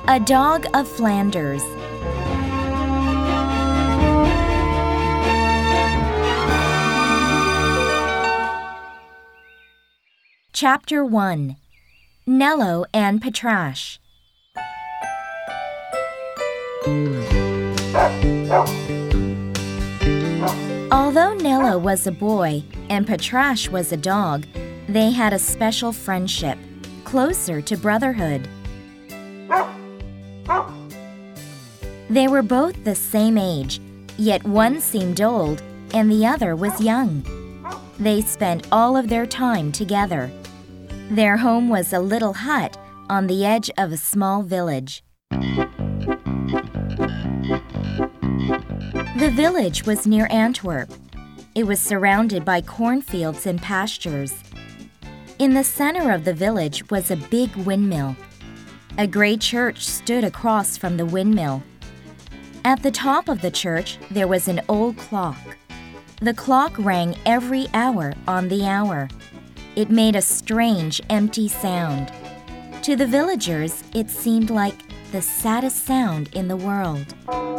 A Dog of Flanders. Chapter 1. Nello and Patrash. Although Nello was a boy and Patrash was a dog, they had a special friendship, closer to brotherhood. They were both the same age, yet one seemed old and the other was young. They spent all of their time together. Their home was a little hut on the edge of a small village. The village was near Antwerp. It was surrounded by cornfields and pastures. In the center of the village was a big windmill. A gray church stood across from the windmill. At the top of the church, there was an old clock. The clock rang every hour on the hour. It made a strange, empty sound. To the villagers, it seemed like the saddest sound in the world.